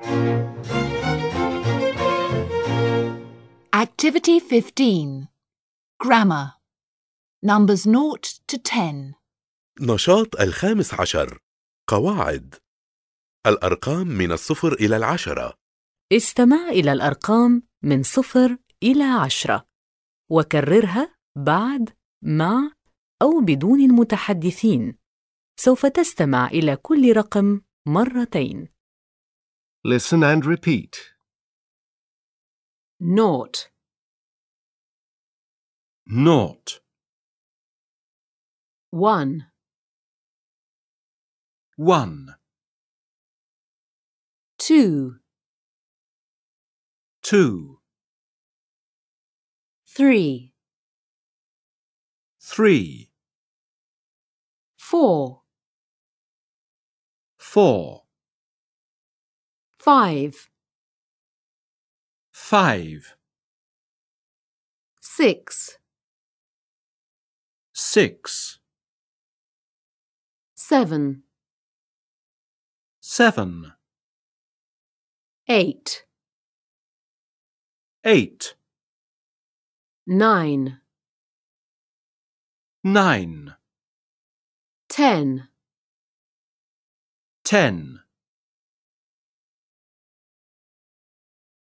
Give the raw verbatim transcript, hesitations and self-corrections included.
Activity fifteen. Grammar. Numbers naught to ten. نشاط الخامس عشر. قواعد. الأرقام من الصفر إلى العشرة. استمع إلى الأرقام من صفر إلى عشرة وكررها بعد، مع أو بدون المتحدثين. سوف تستمع إلى كل رقم مرتين. Listen and repeat. Naught, Naught, one, one, two, two, three, three, four, four, five, five, six, six, seven, seven, eight, eight, nine, nine, ten, ten,